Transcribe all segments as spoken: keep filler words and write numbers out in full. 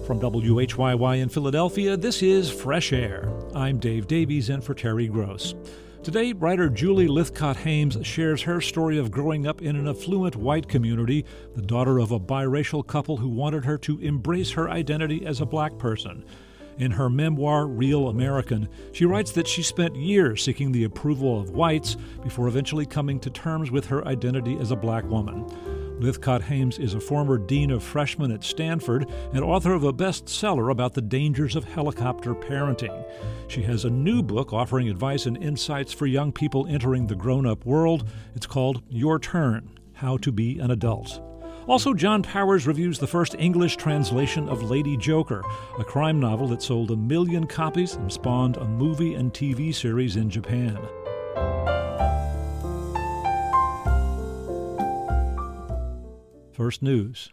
From W H Y Y in Philadelphia, this is Fresh Air. I'm Dave Davies in for Terry Gross. Today, writer Julie Lythcott-Haims shares her story of growing up in an affluent white community, the daughter of a biracial couple who wanted her to embrace her identity as a black person. In her memoir, Real American, she writes that she spent years seeking the approval of whites before eventually coming to terms with her identity as a black woman. Lythcott-Haims is a former dean of freshmen at Stanford and author of a bestseller about the dangers of helicopter parenting. She has a new book offering advice and insights for young people entering the grown-up world. It's called Your Turn: How to Be an Adult. Also, John Powers reviews the first English translation of Lady Joker, a crime novel that sold a million copies and spawned a movie and T V series in Japan. First News.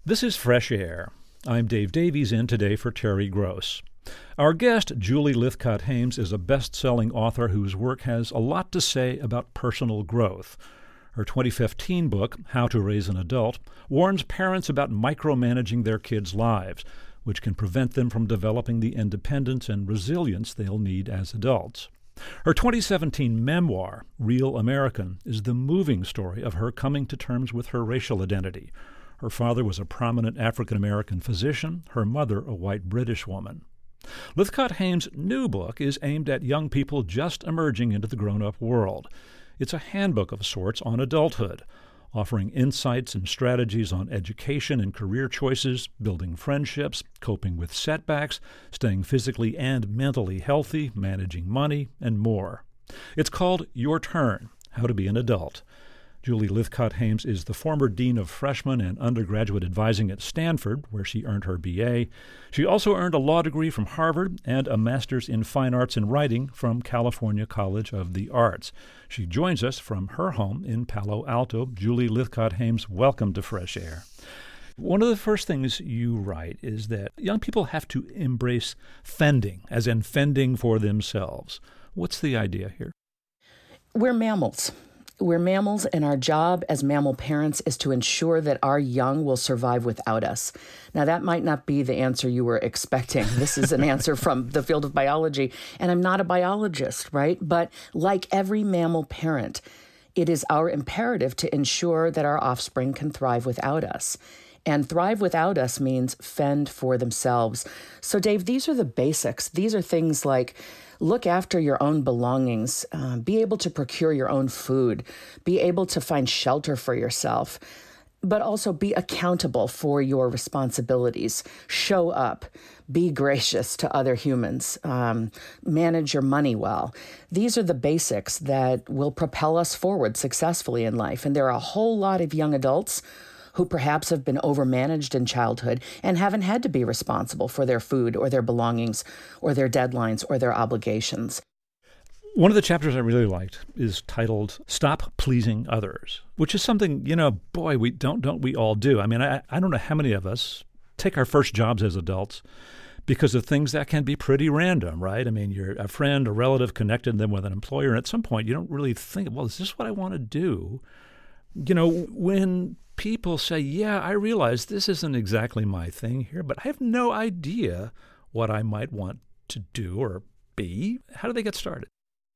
This is Fresh Air. I'm Dave Davies, in today for Terry Gross. Our guest, Julie Lythcott-Haims, is a best-selling author whose work has a lot to say about personal growth. Her twenty fifteen book, How to Raise an Adult, warns parents about micromanaging their kids' lives, which can prevent them from developing the independence and resilience they'll need as adults. Her twenty seventeen memoir, Real American, is the moving story of her coming to terms with her racial identity. Her father was a prominent African-American physician, her mother a white British woman. Lythcott-Haims' new book is aimed at young people just emerging into the grown-up world. It's a handbook of sorts on adulthood, offering insights and strategies on education and career choices, building friendships, coping with setbacks, staying physically and mentally healthy, managing money, and more. It's called Your Turn: How to Be an Adult. Julie Lythcott-Haims is the former dean of freshman and undergraduate advising at Stanford, where she earned her B A. She also earned a law degree from Harvard and a master's in fine arts and writing from California College of the Arts. She joins us from her home in Palo Alto. Julie Lythcott-Haims, welcome to Fresh Air. One of the first things you write is that young people have to embrace fending, as in fending for themselves. What's the idea here? We're mammals. We're mammals, and our job as mammal parents is to ensure that our young will survive without us. Now, that might not be the answer you were expecting. This is an answer from the field of biology, and I'm not a biologist, right? But like every mammal parent, it is our imperative to ensure that our offspring can thrive without us. And thrive without us means fend for themselves. So, Dave, these are the basics. These are things like look after your own belongings, uh, be able to procure your own food, be able to find shelter for yourself, but also be accountable for your responsibilities. Show up, be gracious to other humans, um, manage your money well. These are the basics that will propel us forward successfully in life. And there are a whole lot of young adults who perhaps have been overmanaged in childhood and haven't had to be responsible for their food or their belongings or their deadlines or their obligations. One of the chapters I really liked is titled Stop Pleasing Others, which is something, you know, boy, we don't, don't we all do. I mean, I, I don't know how many of us take our first jobs as adults because of things that can be pretty random, right? I mean, you're a friend, a relative connected them with an employer, and at some point you don't really think, well, is this what I want to do? You know, when people say, yeah, I realize this isn't exactly my thing here, but I have no idea what I might want to do or be. How do they get started?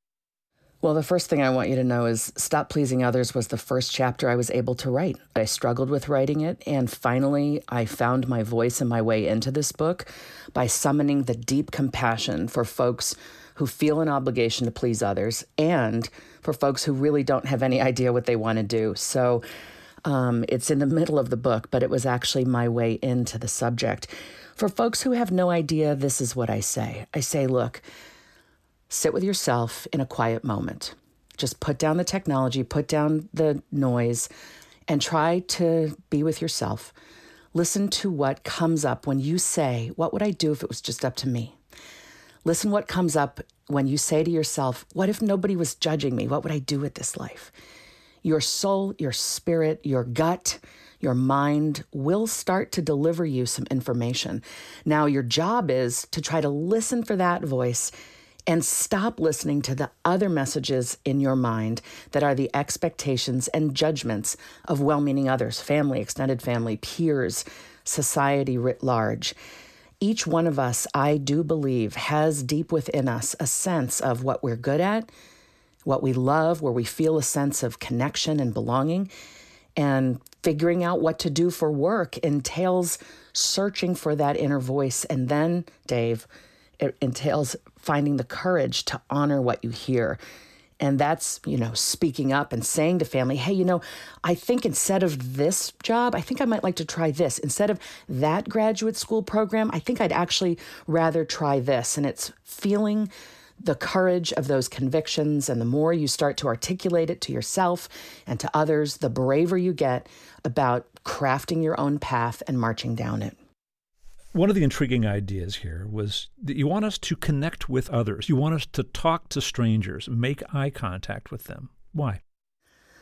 Well, the first thing I want you to know is Stop Pleasing Others was the first chapter I was able to write. I struggled with writing it, and finally I found my voice and my way into this book by summoning the deep compassion for folks who feel an obligation to please others and for folks who really don't have any idea what they want to do. So Um, it's in the middle of the book, but it was actually my way into the subject. For folks who have no idea, this is what I say. I say, look, sit with yourself in a quiet moment. Just put down the technology, put down the noise, and try to be with yourself. Listen to what comes up when you say, what would I do if it was just up to me? Listen what comes up when you say to yourself, what if nobody was judging me? What would I do with this life? Your soul, your spirit, your gut, your mind will start to deliver you some information. Now, your job is to try to listen for that voice and stop listening to the other messages in your mind that are the expectations and judgments of well-meaning others, family, extended family, peers, society writ large. Each one of us, I do believe, has deep within us a sense of what we're good at, what we love, where we feel a sense of connection and belonging, and figuring out what to do for work entails searching for that inner voice. And then, Dave, it entails finding the courage to honor what you hear. And that's, you know, speaking up and saying to family, hey, you know, I think instead of this job, I think I might like to try this. Instead of that graduate school program, I think I'd actually rather try this. And it's feeling the courage of those convictions, and the more you start to articulate it to yourself and to others, the braver you get about crafting your own path and marching down it. One of the intriguing ideas here was that you want us to connect with others. You want us to talk to strangers, make eye contact with them. Why?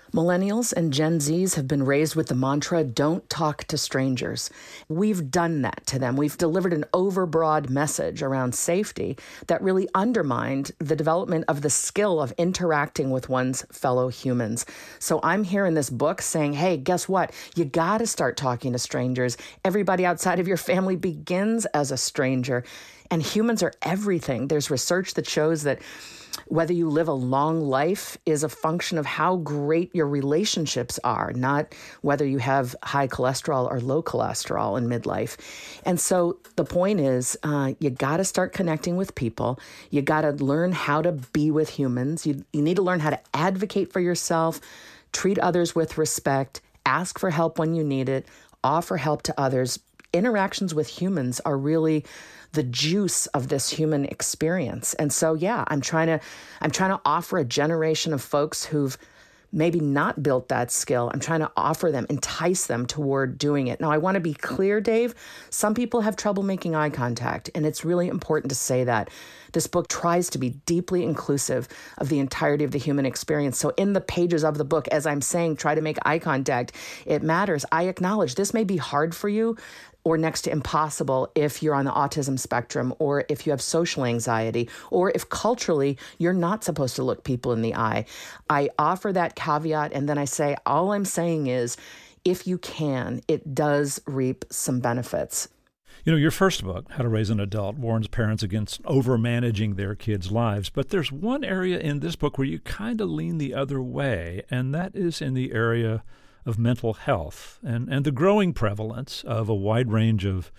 Millennials and Gen Zs have been raised with the mantra, don't talk to strangers. We've done that to them. We've delivered an overbroad message around safety that really undermined the development of the skill of interacting with one's fellow humans. So I'm here in this book saying, hey, guess what? You got to start talking to strangers. Everybody outside of your family begins as a stranger. And humans are everything. There's research that shows that whether you live a long life is a function of how great your relationships are, not whether you have high cholesterol or low cholesterol in midlife. And so the point is, uh, you got to start connecting with people. You got to learn how to be with humans. You, you need to learn how to advocate for yourself, treat others with respect, ask for help when you need it, offer help to others. Interactions with humans are really the juice of this human experience. And so, yeah, I'm trying to, I'm trying to offer a generation of folks who've maybe not built that skill. I'm trying to offer them, entice them toward doing it. Now, I want to be clear, Dave, some people have trouble making eye contact, and it's really important to say that. This book tries to be deeply inclusive of the entirety of the human experience. So in the pages of the book, as I'm saying, try to make eye contact. It matters. I acknowledge this may be hard for you, or next to impossible if you're on the autism spectrum, or if you have social anxiety, or if culturally you're not supposed to look people in the eye. I offer that caveat, and then I say, all I'm saying is, if you can, it does reap some benefits. You know, your first book, How to Raise an Adult, warns parents against over-managing their kids' lives. But there's one area in this book where you kind of lean the other way, and that is in the area of mental health and, and the growing prevalence of a wide range of,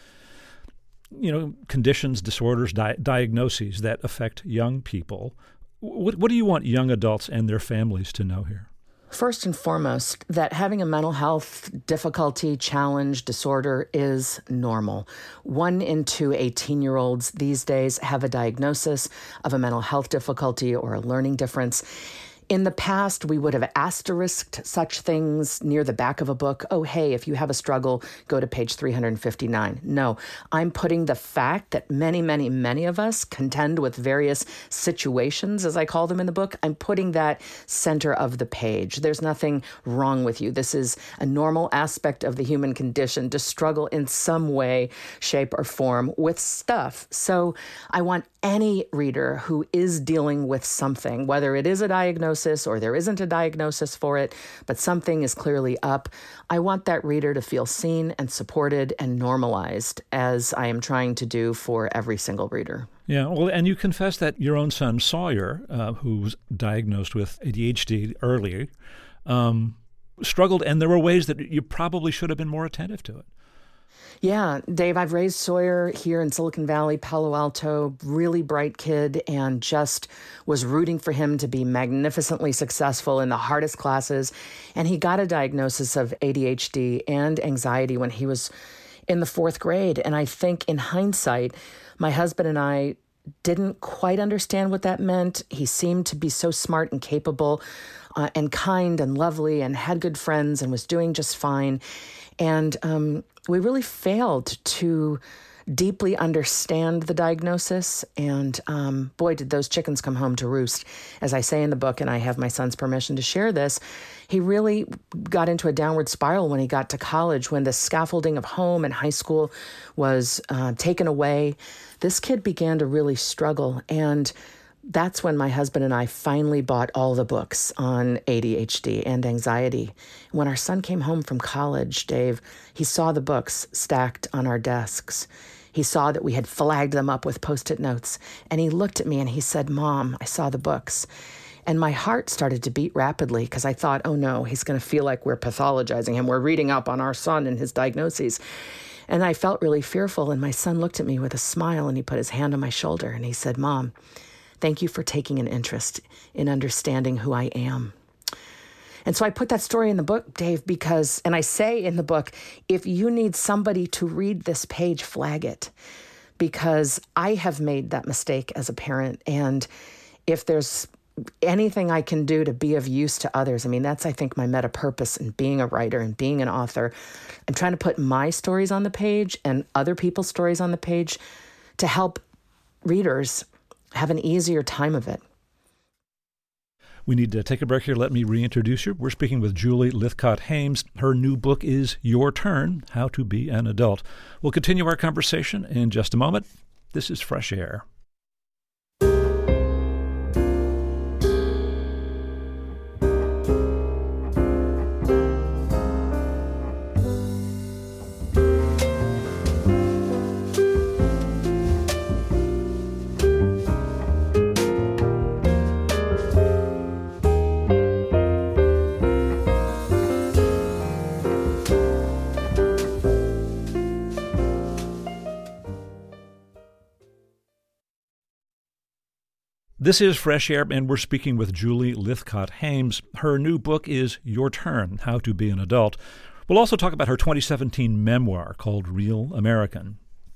you know, conditions, disorders, di- diagnoses that affect young people. What, what do you want young adults and their families to know here? First and foremost, that having a mental health difficulty, challenge, disorder is normal. One in two eighteen-year-olds these days have a diagnosis of a mental health difficulty or a learning difference. In the past, we would have asterisked such things near the back of a book. Oh, hey, if you have a struggle, go to page three hundred fifty-nine. No, I'm putting the fact that many, many, many of us contend with various situations, as I call them in the book. I'm putting that center of the page. There's nothing wrong with you. This is a normal aspect of the human condition to struggle in some way, shape, or form with stuff. So I want any reader who is dealing with something, whether it is a diagnosis or there isn't a diagnosis for it, but something is clearly up, I want that reader to feel seen and supported and normalized, as I am trying to do for every single reader. Yeah, well, and you confess that your own son, Sawyer, uh, who was diagnosed with A D H D early, um, struggled, and there were ways that you probably should have been more attentive to it. Yeah, Dave, I've raised Sawyer here in Silicon Valley, Palo Alto, really bright kid, and just was rooting for him to be magnificently successful in the hardest classes. And he got a diagnosis of A D H D and anxiety when he was in the fourth grade. And I think in hindsight, my husband and I didn't quite understand what that meant. He seemed to be so smart and capable uh, and kind and lovely and had good friends and was doing just fine. And um, we really failed to deeply understand the diagnosis. And um, boy, did those chickens come home to roost. As I say in the book, and I have my son's permission to share this, he really got into a downward spiral when he got to college, when the scaffolding of home and high school was uh, taken away. This kid began to really struggle. And that's when my husband and I finally bought all the books on A D H D and anxiety. When our son came home from college, Dave, he saw the books stacked on our desks. He saw that we had flagged them up with Post-it notes. And he looked at me and he said, "Mom, I saw the books." And my heart started to beat rapidly because I thought, oh no, he's going to feel like we're pathologizing him. We're reading up on our son and his diagnoses. And I felt really fearful. And my son looked at me with a smile and he put his hand on my shoulder and he said, "Mom, thank you for taking an interest in understanding who I am." And so I put that story in the book, Dave, because, and I say in the book, if you need somebody to read this page, flag it, because I have made that mistake as a parent. And if there's anything I can do to be of use to others, I mean, that's, I think, my meta purpose in being a writer and being an author. I'm trying to put my stories on the page and other people's stories on the page to help readers have an easier time of it. We need to take a break here. Let me reintroduce you. We're speaking with Julie Lythcott-Haims. Her new book is Your Turn, How to Be an Adult. We'll continue our conversation in just a moment. This is Fresh Air. This is Fresh Air, and we're speaking with Julie Lythcott-Haims. Her new book is Your Turn, How to Be an Adult. We'll also talk about her twenty seventeen memoir called Real American.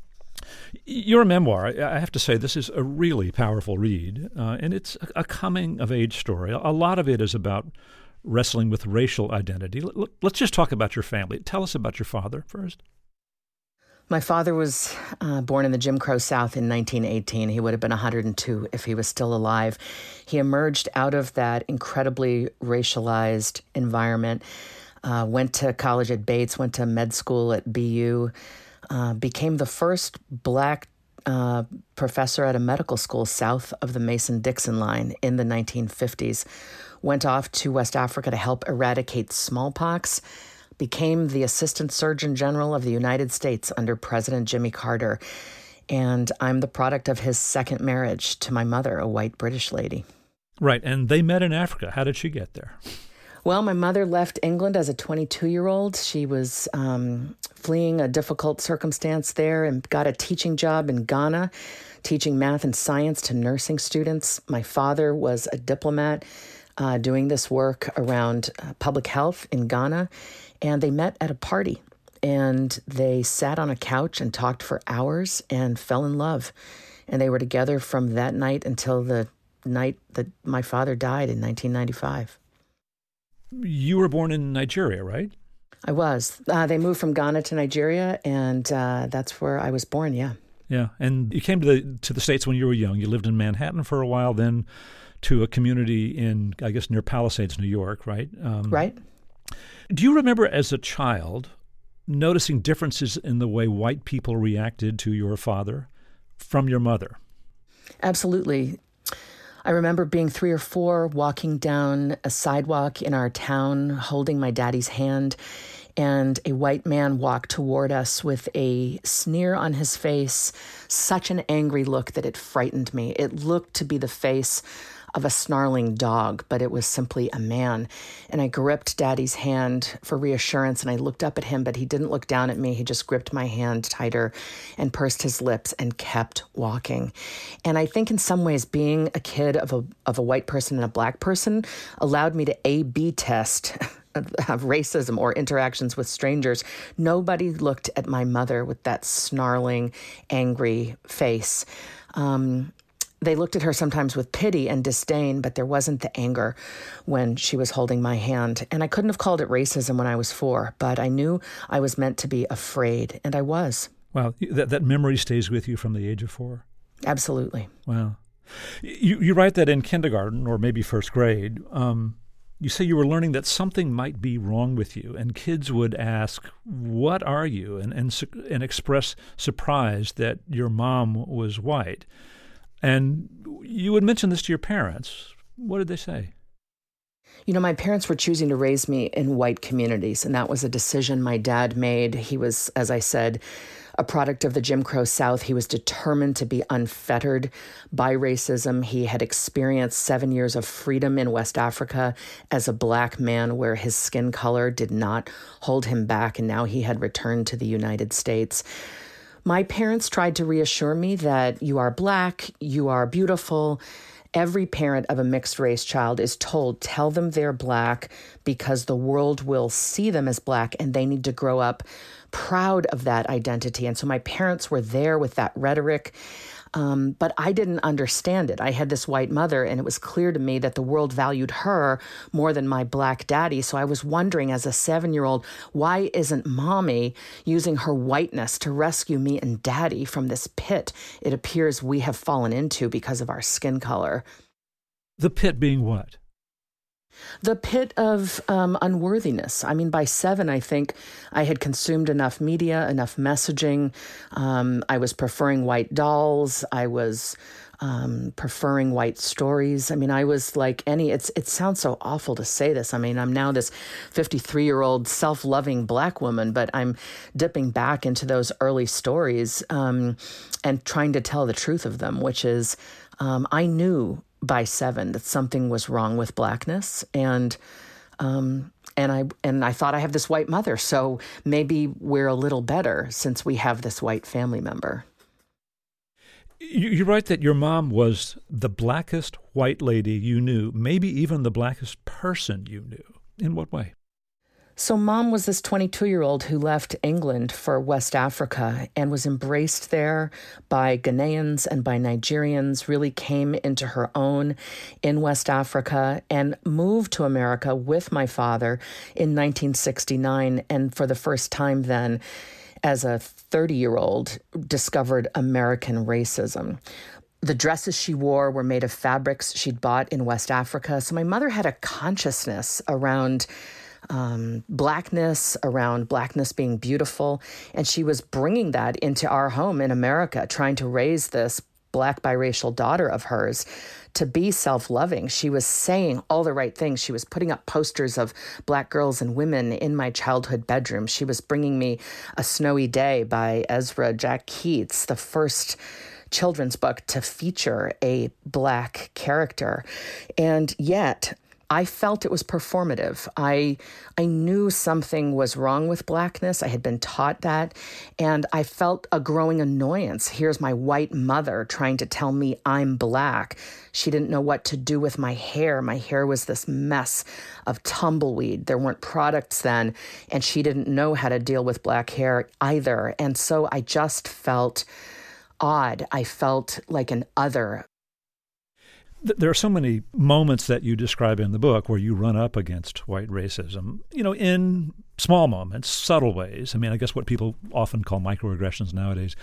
Your memoir, I have to say, this is a really powerful read, uh, and it's a coming-of-age story. A lot of it is about wrestling with racial identity. Let's just talk about your family. Tell us about your father first. My father was uh, born in the Jim Crow South in nineteen eighteen. He would have been one hundred two if he was still alive. He emerged out of that incredibly racialized environment, uh, went to college at Bates, went to med school at B U, uh, became the first black uh, professor at a medical school south of the Mason-Dixon line in the nineteen fifties, went off to West Africa to help eradicate smallpox, became the Assistant Surgeon General of the United States under President Jimmy Carter. And I'm the product of his second marriage to my mother, a white British lady. Right, and they met in Africa. How did she get there? Well, my mother left England as a twenty-two-year-old. She was um, fleeing a difficult circumstance there and got a teaching job in Ghana, teaching math and science to nursing students. My father was a diplomat uh, doing this work around uh, public health in Ghana. And they met at a party, and they sat on a couch and talked for hours and fell in love. And they were together from that night until the night that my father died in nineteen ninety-five. You were born in Nigeria, right? I was. Uh, they moved from Ghana to Nigeria, and uh, that's where I was born, yeah. Yeah, and you came to the to the States when you were young. You lived in Manhattan for a while, then to a community in, I guess, near Palisades, New York, right? Um, right. Do you remember as a child noticing differences in the way white people reacted to your father from your mother? Absolutely. I remember being three or four, walking down a sidewalk in our town, holding my daddy's hand, and a white man walked toward us with a sneer on his face, such an angry look that it frightened me. It looked to be the face of a snarling dog, but it was simply a man. And I gripped Daddy's hand for reassurance, and I looked up at him, but he didn't look down at me. He just gripped my hand tighter and pursed his lips and kept walking. And I think in some ways being a kid of a of a white person and a black person allowed me to A B test of racism or interactions with strangers. Nobody looked at my mother with that snarling, angry face. Um, They looked at her sometimes with pity and disdain, but there wasn't the anger when she was holding my hand. And I couldn't have called it racism when I was four, but I knew I was meant to be afraid, and I was. Wow, that, that memory stays with you from the age of four? Absolutely. Wow. You, you write that in kindergarten or maybe first grade, um, you say you were learning that something might be wrong with you, and kids would ask, what are you? And, and, and express surprise that your mom was white. And you would mention this to your parents. What did they say? You know, my parents were choosing to raise me in white communities, and that was a decision my dad made. He was, as I said, a product of the Jim Crow South. He was determined to be unfettered by racism. He had experienced seven years of freedom in West Africa as a black man where his skin color did not hold him back, and now he had returned to the United States. My parents tried to reassure me that you are black, you are beautiful. Every parent of a mixed race child is told, tell them they're black because the world will see them as black and they need to grow up proud of that identity. And so my parents were there with that rhetoric, um, but I didn't understand it. I had this white mother, and it was clear to me that the world valued her more than my black daddy. So I was wondering as a seven-year-old, why isn't mommy using her whiteness to rescue me and daddy from this pit it appears we have fallen into because of our skin color? The pit being what? The pit of um, unworthiness. I mean, by seven, I think I had consumed enough media, enough messaging. Um, I was preferring white dolls. I was um, preferring white stories. I mean, I was like any, it's it sounds so awful to say this. I mean, I'm now this fifty-three-year-old self-loving Black woman, but I'm dipping back into those early stories um, and trying to tell the truth of them, which is um, I knew by seven that something was wrong with Blackness, and um, and I and I thought I have this white mother, so maybe we're a little better since we have this white family member. You, you write that your mom was the blackest white lady you knew, maybe even the blackest person you knew. In what way? So Mom was this twenty-two-year-old who left England for West Africa and was embraced there by Ghanaians and by Nigerians, really came into her own in West Africa and moved to America with my father in nineteen sixty-nine. And for the first time then, as a thirty-year-old, discovered American racism. The dresses she wore were made of fabrics she'd bought in West Africa. So my mother had a consciousness around Um, blackness, around blackness being beautiful. And she was bringing that into our home in America, trying to raise this Black biracial daughter of hers to be self-loving. She was saying all the right things. She was putting up posters of Black girls and women in my childhood bedroom. She was bringing me A Snowy Day by Ezra Jack Keats, the first children's book to feature a Black character. And yet I felt it was performative. I I knew something was wrong with Blackness. I had been taught that. And I felt a growing annoyance. Here's my white mother trying to tell me I'm Black. She didn't know what to do with my hair. My hair was this mess of tumbleweed. There weren't products then. And she didn't know how to deal with Black hair either. And so I just felt odd. I felt like an other. There are so many moments that you describe in the book where you run up against white racism, you know, in small moments, subtle ways. I mean, I guess what people often call microaggressions nowadays.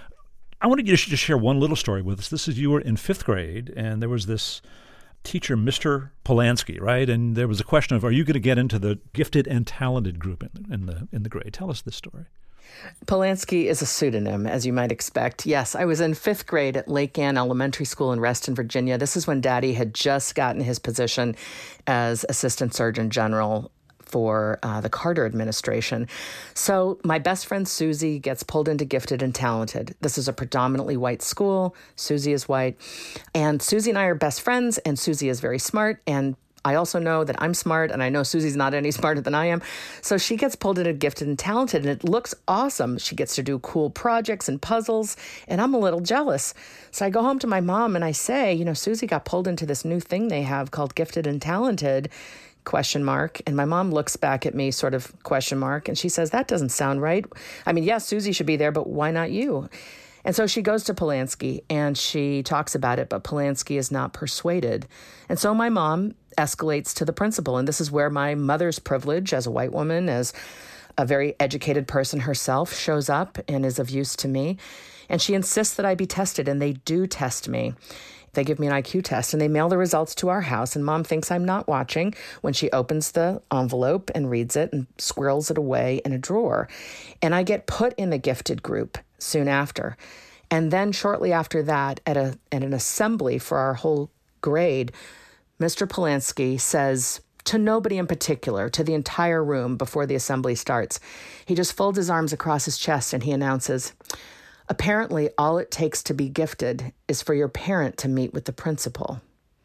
I wanted you to just share one little story with us. This is you were in fifth grade, and there was this teacher, Mister Polanski, right? And there was a question of, are you going to get into the gifted and talented group in, in the in the grade? Tell us this story. Polanski is a pseudonym, as you might expect. Yes, I was in fifth grade at Lake Ann Elementary School in Reston, Virginia. This is when Daddy had just gotten his position as Assistant Surgeon General for uh, the Carter administration. So my best friend Susie gets pulled into gifted and talented. This is a predominantly white school. Susie is white. And Susie and I are best friends, and Susie is very smart, and I also know that I'm smart, and I know Susie's not any smarter than I am. So she gets pulled into gifted and talented, and it looks awesome. She gets to do cool projects and puzzles, and I'm a little jealous. So I go home to my mom, and I say, you know, Susie got pulled into this new thing they have called gifted and talented, question mark. And my mom looks back at me, sort of question mark, and she says, that doesn't sound right. I mean, yes, Susie should be there, but why not you? And so she goes to Polanski, and she talks about it, but Polanski is not persuaded. And so my mom escalates to the principal. And this is where my mother's privilege as a white woman, as a very educated person herself, shows up and is of use to me. And she insists that I be tested, and they do test me. They give me an I Q test, and they mail the results to our house, and Mom thinks I'm not watching when she opens the envelope and reads it and squirrels it away in a drawer. And I get put in the gifted group soon after. And then shortly after that, at a at an assembly for our whole grade, Mister Polanski says to nobody in particular, to the entire room before the assembly starts, he just folds his arms across his chest and he announces, apparently all it takes to be gifted is for your parent to meet with the principal.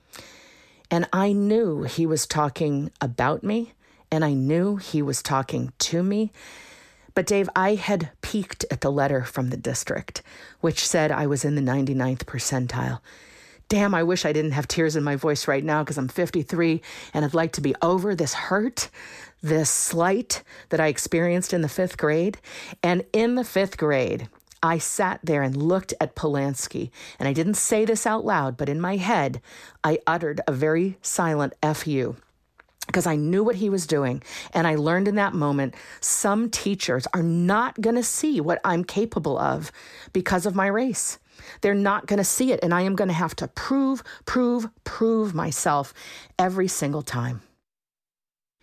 And I knew he was talking about me, and I knew he was talking to me. But Dave, I had peeked at the letter from the district, which said I was in the ninety-ninth percentile. Damn, I wish I didn't have tears in my voice right now because I'm fifty-three and I'd like to be over this hurt, this slight that I experienced in the fifth grade. And in the fifth grade, I sat there and looked at Polanski, and I didn't say this out loud, but in my head, I uttered a very silent F U. Because I knew what he was doing. And I learned in that moment, some teachers are not going to see what I'm capable of because of my race. They're not going to see it. And I am going to have to prove, prove, prove myself every single time.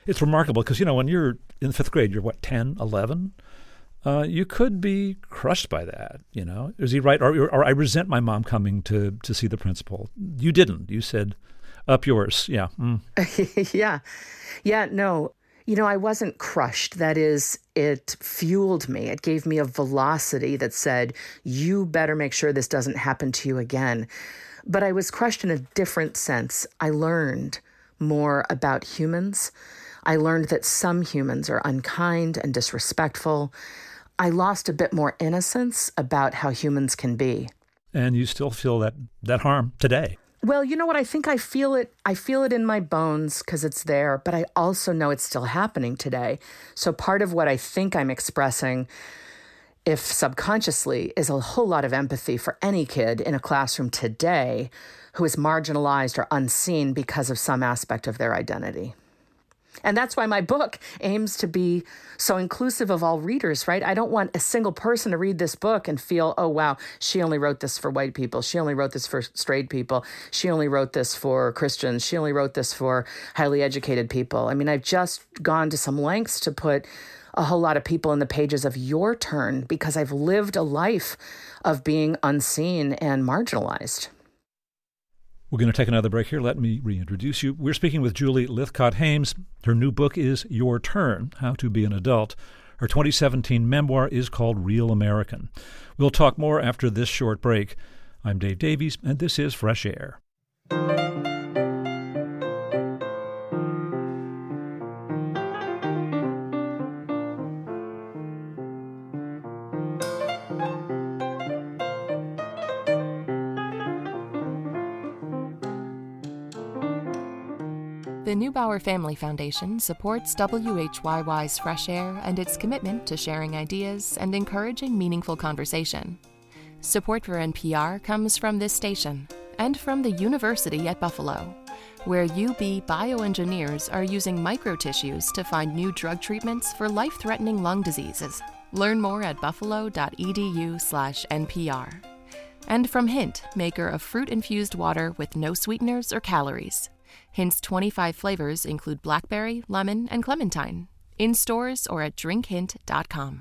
It's remarkable because, you know, when you're in fifth grade, you're what, ten, eleven? Uh, you could be crushed by that, you know. Is he right? Or, or I resent my mom coming to, to see the principal. You didn't. You said, up yours. Yeah. Mm. yeah. Yeah, no. You know, I wasn't crushed. That is, it fueled me. It gave me a velocity that said, you better make sure this doesn't happen to you again. But I was crushed in a different sense. I learned more about humans. I learned that some humans are unkind and disrespectful. I lost a bit more innocence about how humans can be. And you still feel that, that harm today. Well, you know what? I think I feel it. I feel it in my bones because it's there, but I also know it's still happening today. So part of what I think I'm expressing, if subconsciously, is a whole lot of empathy for any kid in a classroom today who is marginalized or unseen because of some aspect of their identity. And that's why my book aims to be so inclusive of all readers, right? I don't want a single person to read this book and feel, oh, wow, she only wrote this for white people. She only wrote this for straight people. She only wrote this for Christians. She only wrote this for highly educated people. I mean, I've just gone to some lengths to put a whole lot of people in the pages of your turn because I've lived a life of being unseen and marginalized. We're going to take another break here. Let me reintroduce you. We're speaking with Julie Lythcott-Haims. Her new book is Your Turn, How to Be an Adult. Her twenty seventeen memoir is called Real American. We'll talk more after this short break. I'm Dave Davies, and this is Fresh Air. The Neubauer Family Foundation supports W H Y Y's Fresh Air and its commitment to sharing ideas and encouraging meaningful conversation. Support for N P R comes from this station and from the University at Buffalo, where U B bioengineers are using microtissues to find new drug treatments for life-threatening lung diseases. Learn more at buffalo.edu slash NPR. And from Hint, maker of fruit-infused water with no sweeteners or calories. Hint's twenty-five flavors include blackberry, lemon, and clementine. In stores or at drink hint dot com.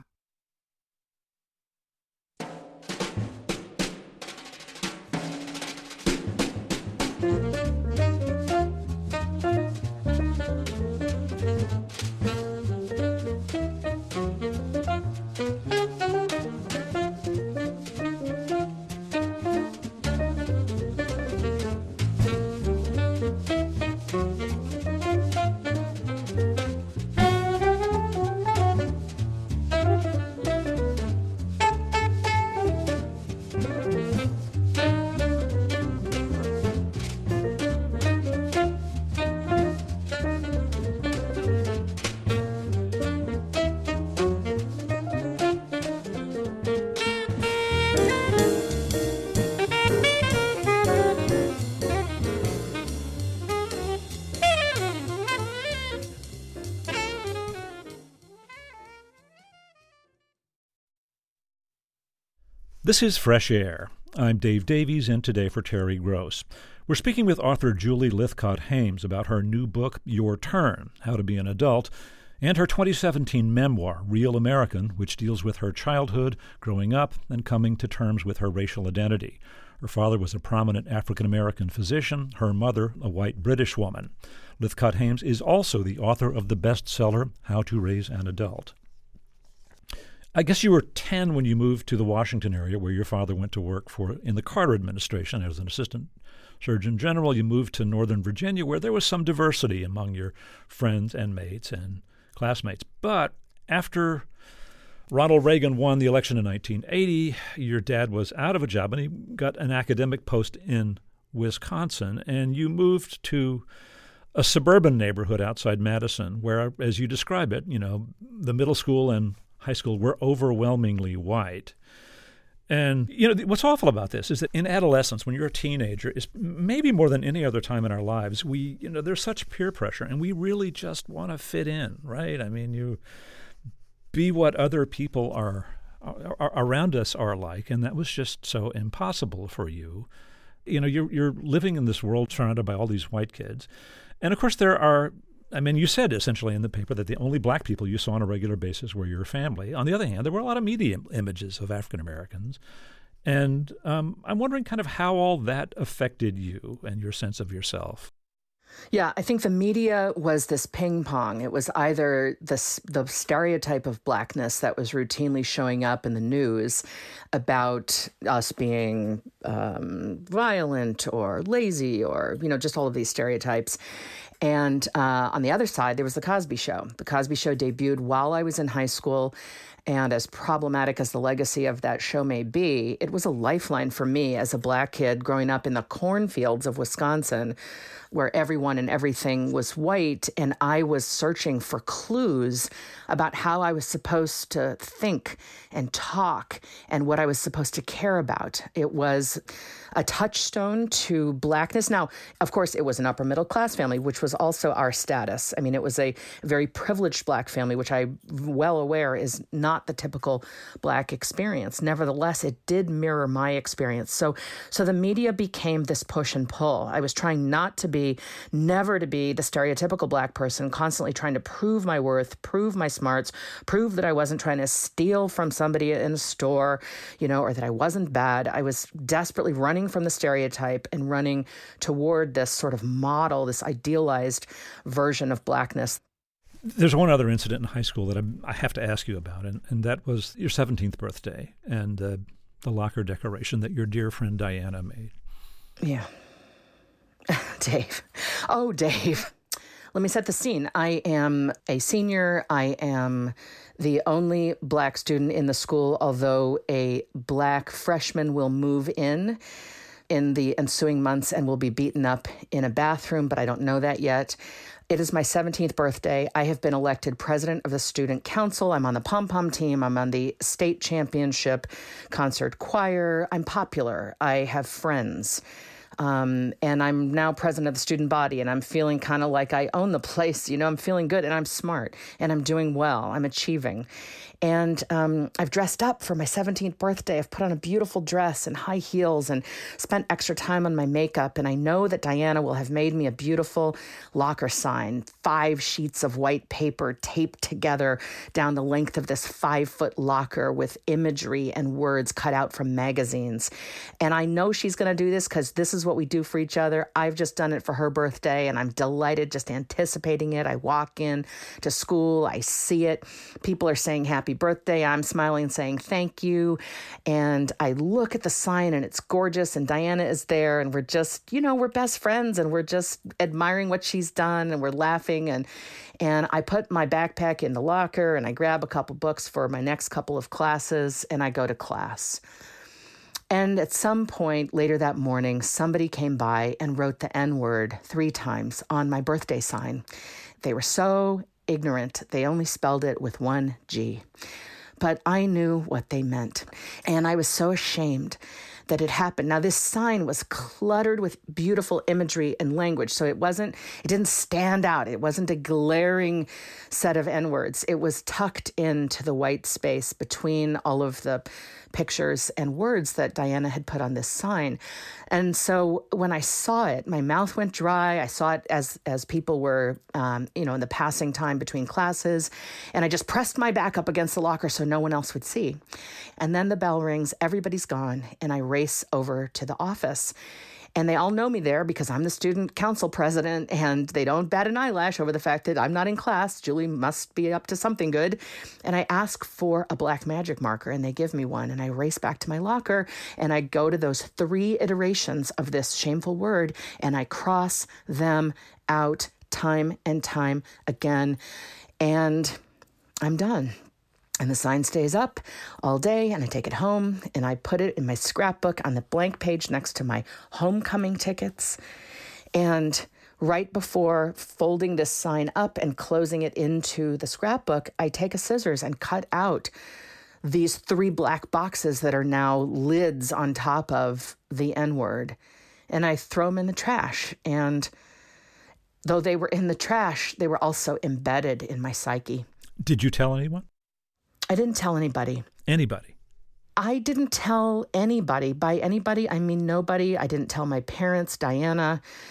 This is Fresh Air. I'm Dave Davies, and today for Terry Gross. We're speaking with author Julie Lythcott-Haims about her new book, Your Turn, How to Be an Adult, and her twenty seventeen memoir, Real American, which deals with her childhood, growing up, and coming to terms with her racial identity. Her father was a prominent African-American physician, her mother a white British woman. Lythcott-Haims is also the author of the bestseller, How to Raise an Adult. I guess you were ten when you moved to the Washington area where your father went to work for in the Carter administration as an assistant surgeon general. You moved to Northern Virginia where there was some diversity among your friends and mates and classmates. But after Ronald Reagan won the election in nineteen eighty, your dad was out of a job and he got an academic post in Wisconsin, and you moved to a suburban neighborhood outside Madison where, as you describe it, you know, the middle school and high school were overwhelmingly white. And, you know, what's awful about this is that in adolescence, when you're a teenager, is maybe more than any other time in our lives, we, you know, there's such peer pressure, and we really just want to fit in, right? I mean, you be what other people are, are around us are like, and that was just so impossible for you. You know, you're you're living in this world surrounded by all these white kids. And, of course, there are I mean, you said essentially in the paper that the only black people you saw on a regular basis were your family. On the other hand, there were a lot of media images of African Americans. And um, I'm wondering kind of how all that affected you and your sense of yourself. Yeah, I think the media was this ping pong. It was either the, the stereotype of blackness that was routinely showing up in the news about us being um, violent or lazy or, you know, just all of these stereotypes. And uh, on the other side, there was The Cosby Show. The Cosby Show debuted while I was in high school. And as problematic as the legacy of that show may be, it was a lifeline for me as a black kid growing up in the cornfields of Wisconsin, where everyone and everything was white, and I was searching for clues about how I was supposed to think and talk and what I was supposed to care about. It was a touchstone to blackness. Now, of course, it was an upper middle class family, which was also our status. I mean, it was a very privileged black family, which I'm well aware is not the typical black experience. Nevertheless, it did mirror my experience. So, so the media became this push and pull. I was trying not to be, never to be the stereotypical black person, constantly trying to prove my worth, prove my smarts, prove that I wasn't trying to steal from somebody in a store, you know, or that I wasn't bad. I was desperately running from the stereotype and running toward this sort of model, this idealized version of blackness. There's one other incident in high school that I, I have to ask you about, and, and that was your seventeenth birthday and uh, the locker decoration that your dear friend Diana made. Yeah. Dave. Oh, Dave. Let me set the scene. I am a senior. I am the only black student in the school, although a black freshman will move in in the ensuing months and will be beaten up in a bathroom, but I don't know that yet. It is my seventeenth birthday. I have been elected president of the student council. I'm on the pom-pom team. I'm on the state championship concert choir. I'm popular. I have friends. Um, and I'm now president of the student body, and I'm feeling kind of like I own the place. You know, I'm feeling good, and I'm smart, and I'm doing well. I'm achieving. And um, I've dressed up for my seventeenth birthday. I've put on a beautiful dress and high heels and spent extra time on my makeup. And I know that Diana will have made me a beautiful locker sign, five sheets of white paper taped together down the length of this five-foot locker with imagery and words cut out from magazines. And I know she's going to do this because this is what we do for each other. I've just done it for her birthday, and I'm delighted, just anticipating it. I walk in to school. I see it. People are saying happy birthday. I'm smiling, saying thank you. And I look at the sign, and it's gorgeous, and Diana is there, and we're just, you know, we're best friends, and we're just admiring what she's done, and we're laughing. And and I put my backpack in the locker, and I grab a couple books for my next couple of classes, and I go to class. And at some point later that morning, somebody came by and wrote the N-word three times on my birthday sign. They were so ignorant. They only spelled it with one G. But I knew what they meant. And I was so ashamed that it happened. Now, this sign was cluttered with beautiful imagery and language. So it wasn't, it didn't stand out. It wasn't a glaring set of N-words. It was tucked into the white space between all of the pictures and words that Diana had put on this sign. And so when I saw it, my mouth went dry. I saw it as as people were, um, you know, in the passing time between classes. And I just pressed my back up against the locker so no one else would see. And then the bell rings, everybody's gone, and I race over to the office. And they all know me there because I'm the student council president, and they don't bat an eyelash over the fact that I'm not in class. Julie must be up to something good. And I ask for a black magic marker, and they give me one. And I race back to my locker, and I go to those three iterations of this shameful word, and I cross them out time and time again. And I'm done. And the sign stays up all day, and I take it home, and I put it in my scrapbook on the blank page next to my homecoming tickets. And right before folding this sign up and closing it into the scrapbook, I take a scissors and cut out these three black boxes that are now lids on top of the N-word. And I throw them in the trash. And though they were in the trash, they were also embedded in my psyche. Did you tell anyone? I didn't tell anybody. Anybody? I didn't tell anybody. By anybody, I mean nobody. I didn't tell my parents, Diana.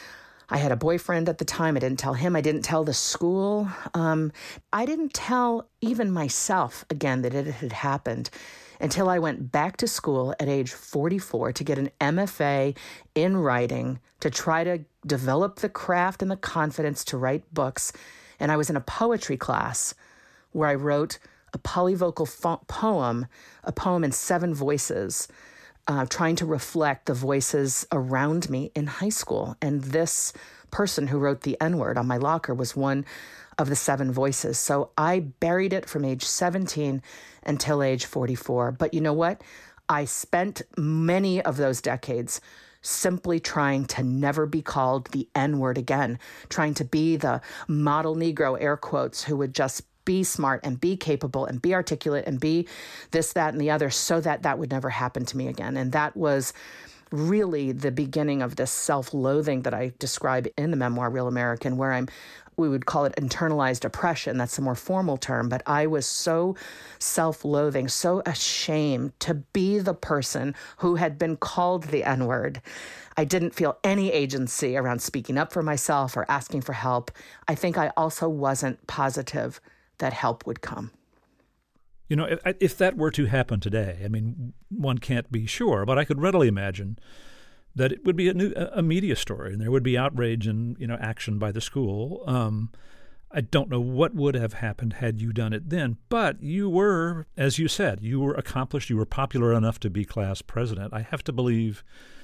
I had a boyfriend at the time. I didn't tell him. I didn't tell the school. Um, I didn't tell even myself, again, that it had happened until I went back to school at age forty-four to get an M F A in writing to try to develop the craft and the confidence to write books. And I was in a poetry class where I wrote a polyvocal fo- poem, a poem in seven voices, uh, trying to reflect the voices around me in high school. And this person who wrote the N-word on my locker was one of the seven voices. So I buried it from age seventeen until age forty-four. But you know what? I spent many of those decades simply trying to never be called the N-word again, trying to be the model Negro, air quotes, who would just be smart and be capable and be articulate and be this, that, and the other so that that would never happen to me again. And that was really the beginning of this self-loathing that I describe in the memoir, Real American, where I'm, we would call it internalized oppression. That's a more formal term, but I was so self-loathing, so ashamed to be the person who had been called the N-word. I didn't feel any agency around speaking up for myself or asking for help. I think I also wasn't positive that help would come. You know, if, if that were to happen today, I mean, one can't be sure, but I could readily imagine that it would be a new a media story, and there would be outrage and, you know, action by the school. Um, I don't know what would have happened had you done it then, but you were, as you said, you were accomplished, you were popular enough to be class president. I have to believe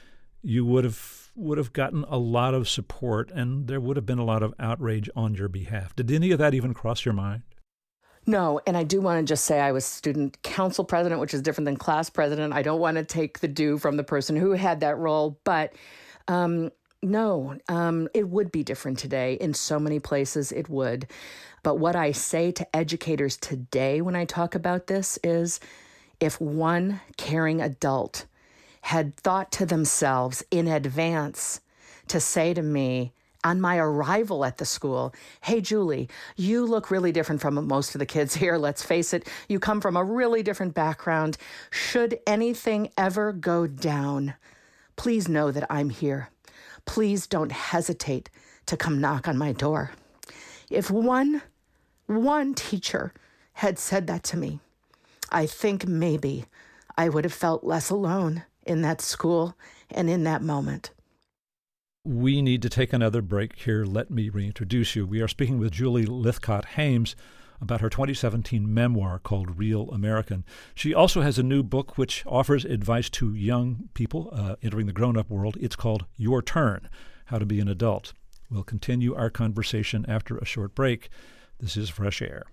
you would have would have gotten a lot of support, and there would have been a lot of outrage on your behalf. Did any of that even cross your mind? No, and I do want to just say I was student council president, which is different than class president. I don't want to take the due from the person who had that role, but um, no, um, it would be different today. In so many places, it would. But what I say to educators today when I talk about this is, if one caring adult had thought to themselves in advance to say to me, on my arrival at the school, hey, Julie, you look really different from most of the kids here. Let's face it, you come from a really different background. Should anything ever go down, please know that I'm here. Please don't hesitate to come knock on my door. If one, one teacher had said that to me, I think maybe I would have felt less alone in that school and in that moment. We need to take another break here. Let me reintroduce you. We are speaking with Julie Lythcott-Haims about her twenty seventeen memoir called Real American. She also has a new book which offers advice to young people uh, entering the grown-up world. It's called Your Turn, How to Be an Adult. We'll continue our conversation after a short break. This is Fresh Air.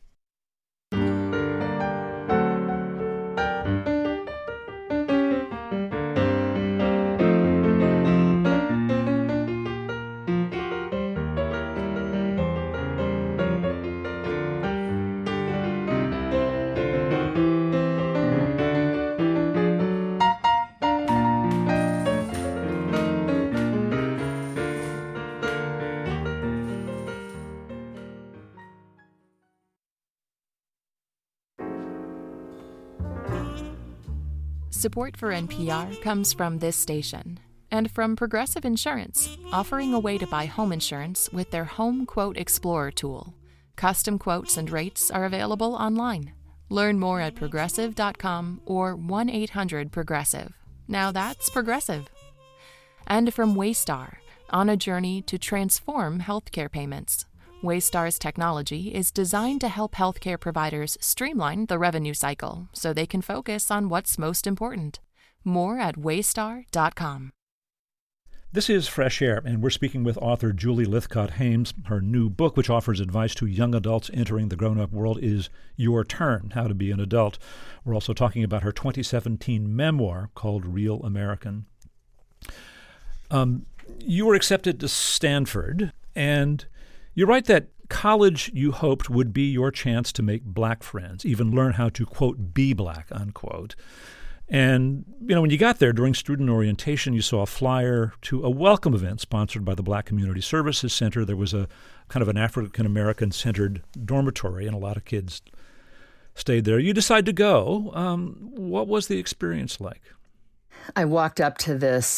Support for N P R comes from this station and from Progressive Insurance, offering a way to buy home insurance with their Home Quote Explorer tool. Custom quotes and rates are available online. Learn more at progressive dot com or one eight hundred progressive. Now that's Progressive. And from Waystar, on a journey to transform healthcare payments. Waystar's technology is designed to help healthcare providers streamline the revenue cycle so they can focus on what's most important. More at waystar dot com. This is Fresh Air, and we're speaking with author Julie Lythcott-Haims. Her new book, which offers advice to young adults entering the grown-up world, is Your Turn, How to Be an Adult. We're also talking about her twenty seventeen memoir called Real American. Um, you were accepted to Stanford, and you write that college, you hoped, would be your chance to make black friends, even learn how to, quote, be black, unquote. And, you know, when you got there during student orientation, you saw a flyer to a welcome event sponsored by the Black Community Services Center. There was a kind of an African-American-centered dormitory, and a lot of kids stayed there. You decided to go. Um, what was the experience like? I walked up to this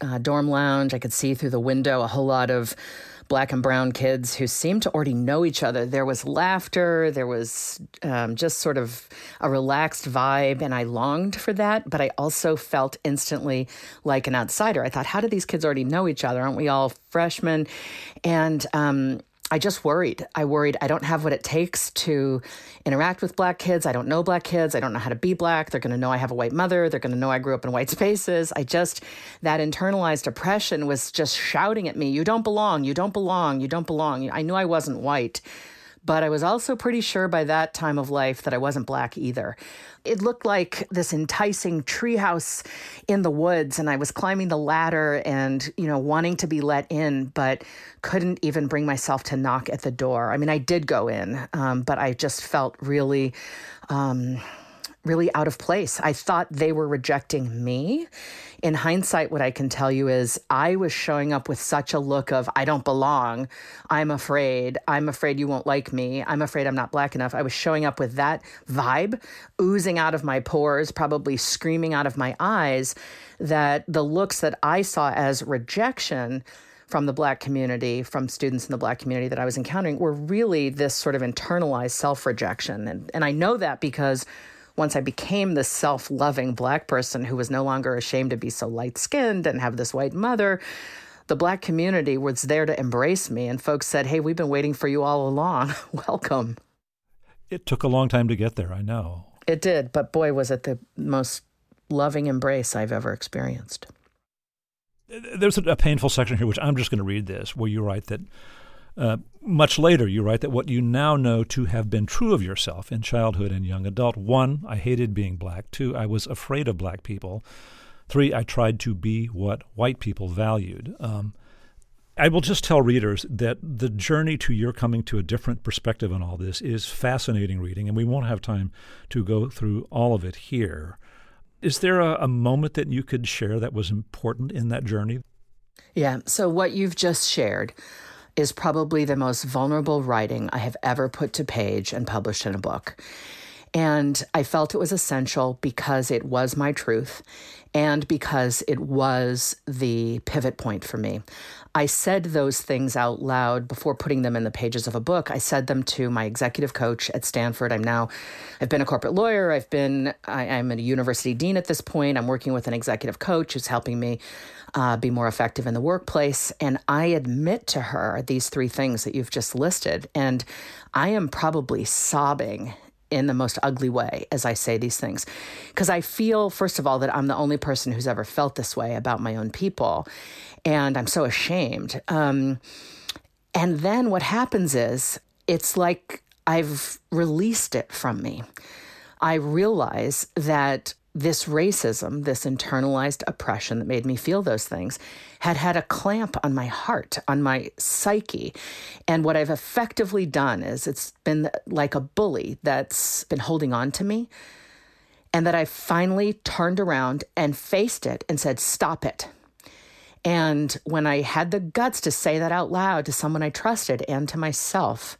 uh, dorm lounge. I could see through the window a whole lot of Black and brown kids who seemed to already know each other. There was laughter. There was um, just sort of a relaxed vibe, and I longed for that, but I also felt instantly like an outsider. I thought, how do these kids already know each other? Aren't we all freshmen? And um, I just worried. I worried I don't have what it takes to interact with Black kids. I don't know Black kids. I don't know how to be Black. They're going to know I have a white mother. They're going to know I grew up in white spaces. I just, that internalized oppression was just shouting at me, you don't belong, you don't belong, you don't belong. I knew I wasn't white, but I was also pretty sure by that time of life that I wasn't Black either. It looked like this enticing treehouse in the woods, and I was climbing the ladder and, you know, wanting to be let in, but couldn't even bring myself to knock at the door. I mean, I did go in, um, but I just felt really, um, really out of place. I thought they were rejecting me. In hindsight, what I can tell you is I was showing up with such a look of, I don't belong. I'm afraid. I'm afraid you won't like me. I'm afraid I'm not Black enough. I was showing up with that vibe oozing out of my pores, probably screaming out of my eyes, that the looks that I saw as rejection from the Black community, from students in the Black community that I was encountering, were really this sort of internalized self-rejection. And, and I know that because once I became this self-loving Black person who was no longer ashamed to be so light-skinned and have this white mother, the Black community was there to embrace me. And folks said, hey, we've been waiting for you all along. Welcome. It took a long time to get there, I know. It did, but boy, was it the most loving embrace I've ever experienced. There's a painful section here, which I'm just going to read this, where you write that Uh, much later, you write that what you now know to have been true of yourself in childhood and young adult. One, I hated being Black. Two, I was afraid of Black people. Three, I tried to be what white people valued. Um, I will just tell readers that the journey to your coming to a different perspective on all this is fascinating reading, and we won't have time to go through all of it here. Is there a, a moment that you could share that was important in that journey? Yeah, so what you've just shared is probably the most vulnerable writing I have ever put to page and published in a book. And I felt it was essential because it was my truth and because it was the pivot point for me. I said those things out loud before putting them in the pages of a book. I said them to my executive coach at Stanford. I'm now, I've been a corporate lawyer. I've been, I, I'm a university dean at this point. I'm working with an executive coach who's helping me uh, be more effective in the workplace. And I admit to her these three things that you've just listed. And I am probably sobbing in the most ugly way as I say these things. Because I feel, first of all, that I'm the only person who's ever felt this way about my own people. And I'm so ashamed. Um, and then what happens is, it's like I've released it from me. I realize that this racism, this internalized oppression that made me feel those things, had had a clamp on my heart, on my psyche. And what I've effectively done is it's been like a bully that's been holding on to me, and that I finally turned around and faced it and said, stop it. And when I had the guts to say that out loud to someone I trusted and to myself,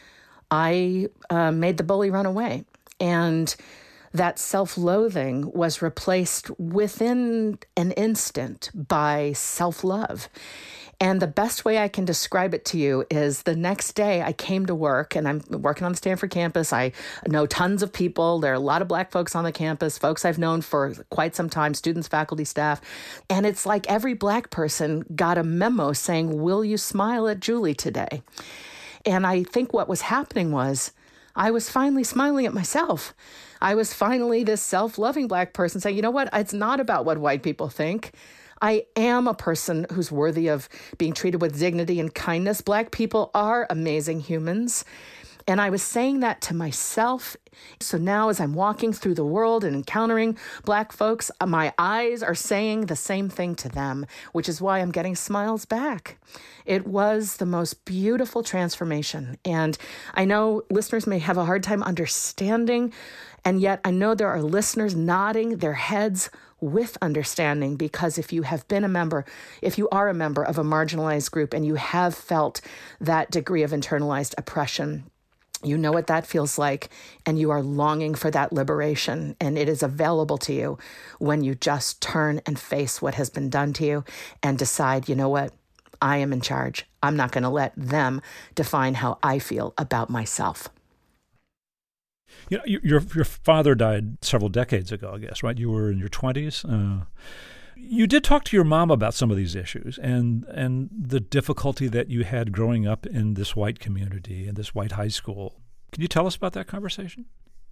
I uh, made the bully run away. And that self-loathing was replaced within an instant by self-love. And the best way I can describe it to you is the next day I came to work, and I'm working on the Stanford campus. I know tons of people. There are a lot of Black folks on the campus, folks I've known for quite some time, students, faculty, staff. And it's like every Black person got a memo saying, will you smile at Julie today? And I think what was happening was I was finally smiling at myself. I was finally this self-loving Black person saying, you know what? It's not about what white people think. I am a person who's worthy of being treated with dignity and kindness. Black people are amazing humans. And I was saying that to myself. So now as I'm walking through the world and encountering Black folks, my eyes are saying the same thing to them, which is why I'm getting smiles back. It was the most beautiful transformation. And I know listeners may have a hard time understanding, and yet I know there are listeners nodding their heads with understanding, because if you have been a member, if you are a member of a marginalized group and you have felt that degree of internalized oppression, You know what that feels like, and you are longing for that liberation, and it is available to you when you just turn and face what has been done to you and decide, you know what, I am in charge. I'm not going to let them define how I feel about myself. You know, your your father died several decades ago, I guess, right? You were in your twenties. Uh, you did talk to your mom about some of these issues and and the difficulty that you had growing up in this white community, in this white high school. Can you tell us about that conversation?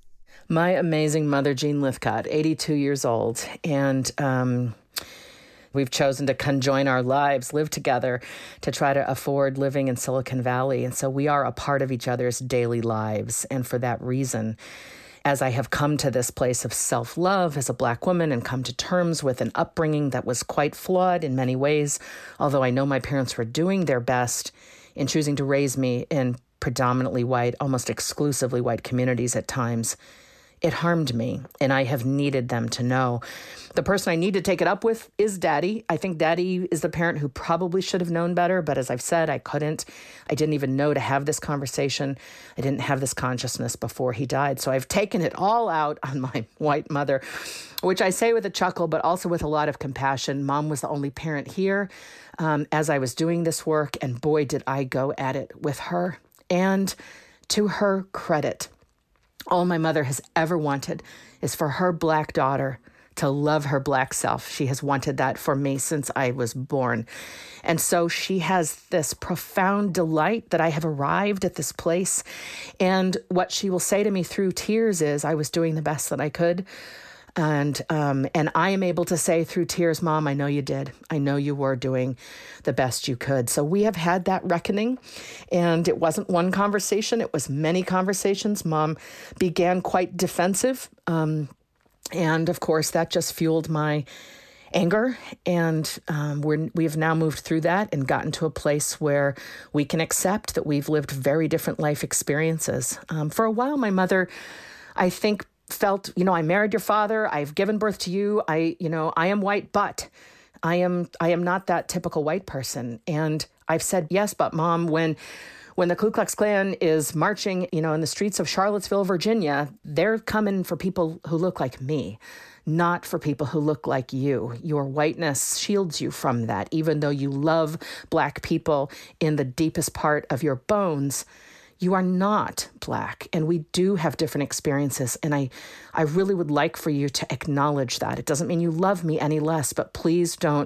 My amazing mother, Jean Lithcott, eighty-two years old, and um, we've chosen to conjoin our lives, live together to try to afford living in Silicon Valley. And so we are a part of each other's daily lives. And for that reason, as I have come to this place of self-love as a Black woman and come to terms with an upbringing that was quite flawed in many ways, although I know my parents were doing their best in choosing to raise me in predominantly white, almost exclusively white communities at times, it harmed me, and I have needed them to know. The person I need to take it up with is Daddy. I think Daddy is the parent who probably should have known better, but as I've said, I couldn't. I didn't even know to have this conversation. I didn't have this consciousness before he died. So I've taken it all out on my white mother, which I say with a chuckle, but also with a lot of compassion. Mom was the only parent here um, as I was doing this work, and boy, did I go at it with her. And to her credit, all my mother has ever wanted is for her Black daughter to love her Black self. She has wanted that for me since I was born. And so she has this profound delight that I have arrived at this place. And what she will say to me through tears is, I was doing the best that I could. And um, and I am able to say through tears, Mom, I know you did. I know you were doing the best you could. So we have had that reckoning, and it wasn't one conversation. It was many conversations. Mom began quite defensive. Um, and of course, that just fueled my anger. And um, we're, we have now moved through that and gotten to a place where we can accept that we've lived very different life experiences. Um, for a while, my mother, I think, felt, you know, I married your father, I've given birth to you, I, you know, I am white, but I am, I am not that typical white person. And I've said, yes, but Mom, when, when the Ku Klux Klan is marching, you know, in the streets of Charlottesville, Virginia, they're coming for people who look like me, not for people who look like you. Your whiteness shields you from that. Even though you love Black people in the deepest part of your bones, you are not Black, and we do have different experiences, and I, I really would like for you to acknowledge that. It doesn't mean you love me any less, but please don't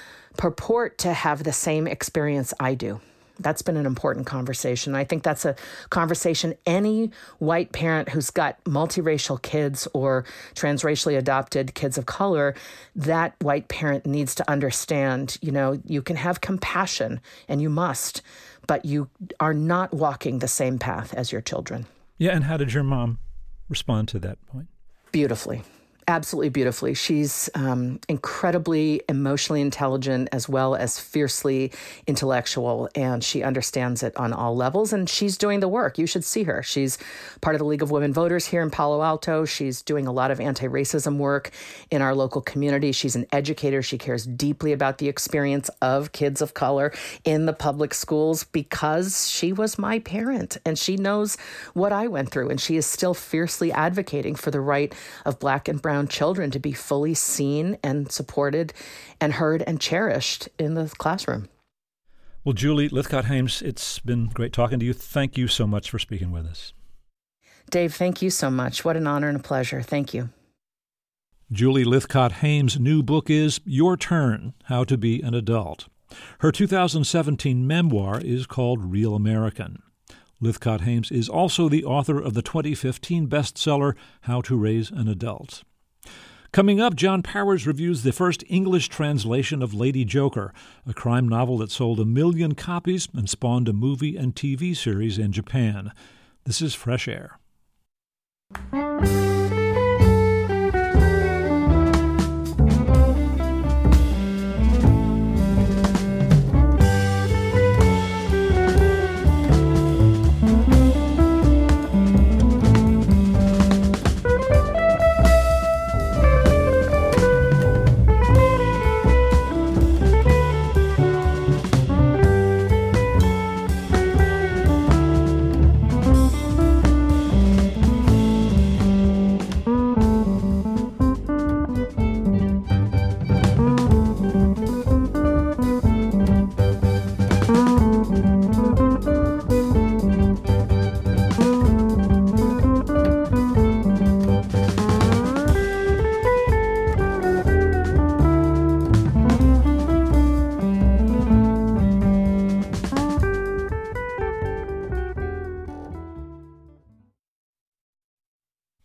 purport to have the same experience I do. That's been an important conversation. I think that's a conversation any white parent who's got multiracial kids or transracially adopted kids of color, that white parent needs to understand, you know, you can have compassion, and you must, but you are not walking the same path as your children. Yeah, and how did your mom respond to that point? Beautifully. Absolutely beautifully. She's um, incredibly emotionally intelligent as well as fiercely intellectual, and she understands it on all levels, and she's doing the work. You should see her. She's part of the League of Women Voters here in Palo Alto. She's doing a lot of anti-racism work in our local community. She's an educator. She cares deeply about the experience of kids of color in the public schools because she was my parent, and she knows what I went through, and she is still fiercely advocating for the right of Black and brown children to be fully seen and supported and heard and cherished in the classroom. Well, Julie Lythcott-Haims, it's been great talking to you. Thank you so much for speaking with us. Dave, thank you so much. What an honor and a pleasure. Thank you. Julie Lythcott-Haims' new book is Your Turn, How to Be an Adult. Her two thousand seventeen memoir is called Real American. Lythcott-Haims is also the author of the twenty fifteen bestseller How to Raise an Adult. Coming up, John Powers reviews the first English translation of Lady Joker, a crime novel that sold a million copies and spawned a movie and T V series in Japan. This is Fresh Air.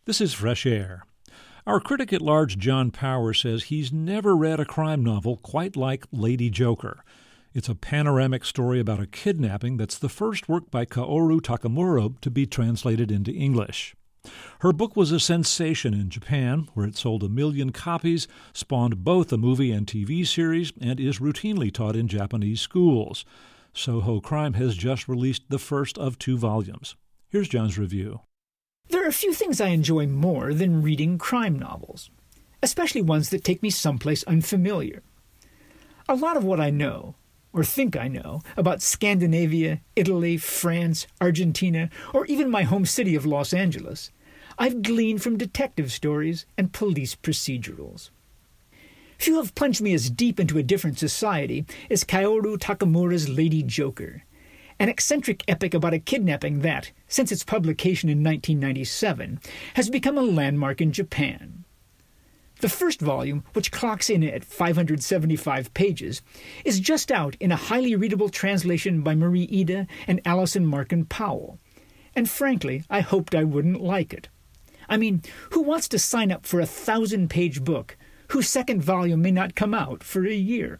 This is Fresh Air. Our critic at large, John Power, says he's never read a crime novel quite like Lady Joker. It's a panoramic story about a kidnapping that's the first work by Kaoru Takamura to be translated into English. Her book was a sensation in Japan, where it sold a million copies, spawned both a movie and T V series, and is routinely taught in Japanese schools. Soho Crime has just released the first of two volumes. Here's John's review. There are a few things I enjoy more than reading crime novels, especially ones that take me someplace unfamiliar. A lot of what I know, or think I know, about Scandinavia, Italy, France, Argentina, or even my home city of Los Angeles, I've gleaned from detective stories and police procedurals. Few have plunged me as deep into a different society as Kaoru Takamura's Lady Joker, an eccentric epic about a kidnapping that, since its publication in nineteen ninety-seven, has become a landmark in Japan. The first volume, which clocks in at five hundred seventy-five pages, is just out in a highly readable translation by Marie Ida and Alison Markin Powell, and frankly, I hoped I wouldn't like it. I mean, who wants to sign up for a thousand-page book whose second volume may not come out for a year?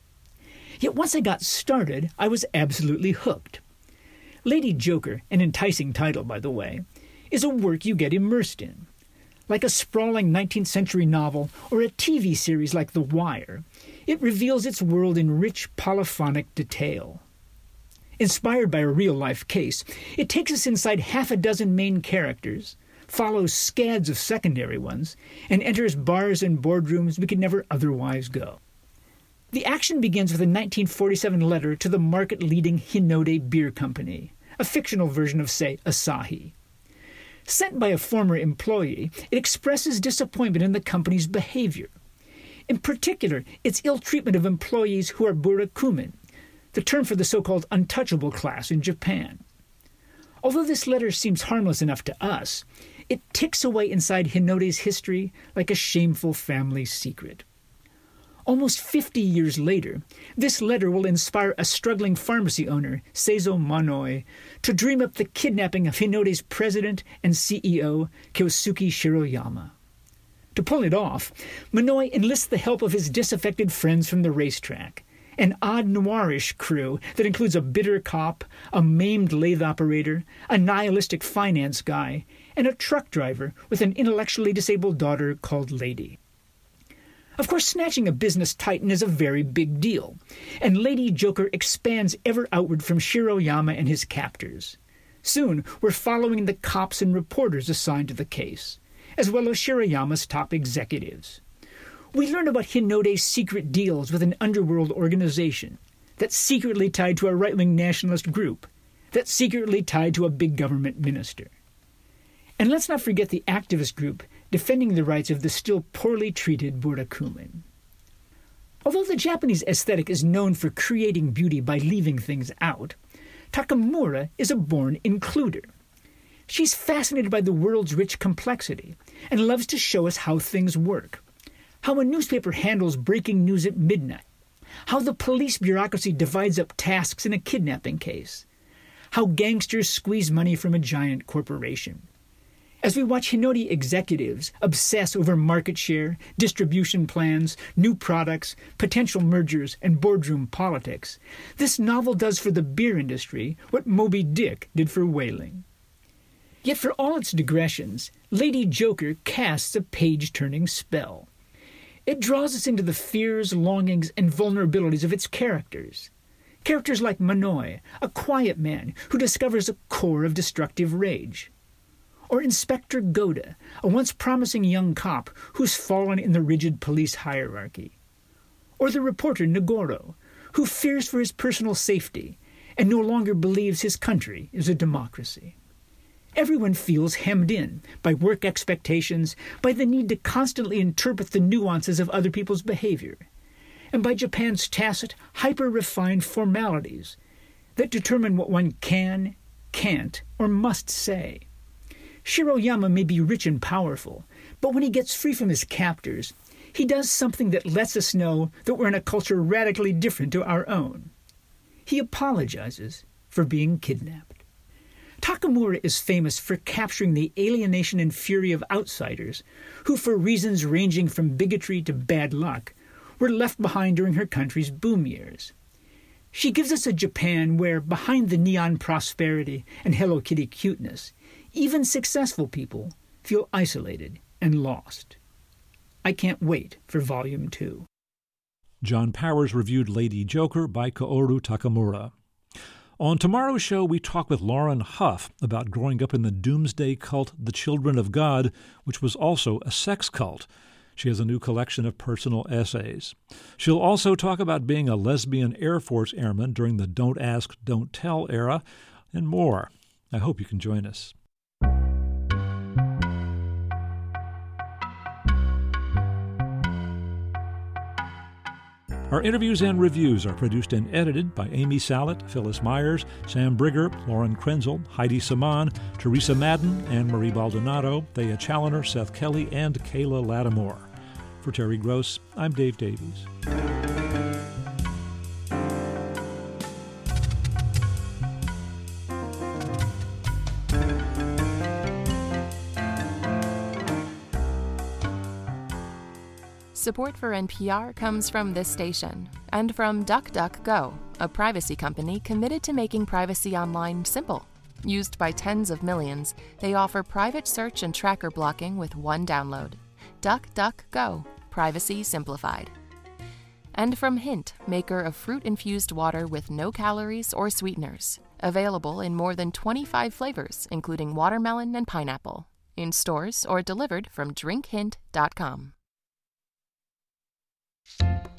Yet once I got started, I was absolutely hooked. Lady Joker, an enticing title, by the way, is a work you get immersed in. Like a sprawling nineteenth century novel or a T V series like The Wire, it reveals its world in rich polyphonic detail. Inspired by a real-life case, it takes us inside half a dozen main characters, follows scads of secondary ones, and enters bars and boardrooms we could never otherwise go. The action begins with a nineteen forty-seven letter to the market-leading Hinode Beer Company, a fictional version of, say, Asahi. Sent by a former employee, it expresses disappointment in the company's behavior. In particular, its ill treatment of employees who are burakumin, the term for the so-called untouchable class in Japan. Although this letter seems harmless enough to us, it ticks away inside Hinode's history like a shameful family secret. Almost fifty years later, this letter will inspire a struggling pharmacy owner, Seizo Manoi, to dream up the kidnapping of Hinode's president and C E O, Kyosuke Shiroyama. To pull it off, Manoi enlists the help of his disaffected friends from the racetrack, an odd noirish crew that includes a bitter cop, a maimed lathe operator, a nihilistic finance guy, and a truck driver with an intellectually disabled daughter called Lady. Of course, snatching a business titan is a very big deal, and Lady Joker expands ever outward from Shiroyama and his captors. Soon, we're following the cops and reporters assigned to the case, as well as Shiroyama's top executives. We learn about Hinode's secret deals with an underworld organization that's secretly tied to a right-wing nationalist group, that's secretly tied to a big government minister. And let's not forget the activist group defending the rights of the still poorly treated burakumin. Although the Japanese aesthetic is known for creating beauty by leaving things out, Takamura is a born includer. She's fascinated by the world's rich complexity and loves to show us how things work, how a newspaper handles breaking news at midnight, how the police bureaucracy divides up tasks in a kidnapping case, how gangsters squeeze money from a giant corporation. As we watch Hinode executives obsess over market share, distribution plans, new products, potential mergers, and boardroom politics, this novel does for the beer industry what Moby Dick did for whaling. Yet for all its digressions, Lady Joker casts a page-turning spell. It draws us into the fears, longings, and vulnerabilities of its characters. Characters like Manoi, a quiet man who discovers a core of destructive rage. Or Inspector Goda, a once promising young cop who's fallen in the rigid police hierarchy. Or the reporter Nagoro, who fears for his personal safety and no longer believes his country is a democracy. Everyone feels hemmed in by work expectations, by the need to constantly interpret the nuances of other people's behavior, and by Japan's tacit, hyper-refined formalities that determine what one can, can't, or must say. Shiroyama may be rich and powerful, but when he gets free from his captors, he does something that lets us know that we're in a culture radically different to our own. He apologizes for being kidnapped. Takamura is famous for capturing the alienation and fury of outsiders, who, for reasons ranging from bigotry to bad luck, were left behind during her country's boom years. She gives us a Japan where, behind the neon prosperity and Hello Kitty cuteness, even successful people feel isolated and lost. I can't wait for Volume two. John Powers reviewed Lady Joker by Kaoru Takamura. On tomorrow's show, we talk with Lauren Huff about growing up in the doomsday cult The Children of God, which was also a sex cult. She has a new collection of personal essays. She'll also talk about being a lesbian Air Force airman during the Don't Ask, Don't Tell era, and more. I hope you can join us. Our interviews and reviews are produced and edited by Amy Sallet, Phyllis Myers, Sam Brigger, Lauren Krenzel, Heidi Saman, Teresa Madden, Anne-Marie Baldonado, Thea Challoner, Seth Kelly, and Kayla Lattimore. For Terry Gross, I'm Dave Davies. Support for N P R comes from this station and from DuckDuckGo, a privacy company committed to making privacy online simple. Used by tens of millions, they offer private search and tracker blocking with one download. DuckDuckGo, privacy simplified. And from Hint, maker of fruit-infused water with no calories or sweeteners. Available in more than twenty-five flavors, including watermelon and pineapple. In stores or delivered from drink hint dot com.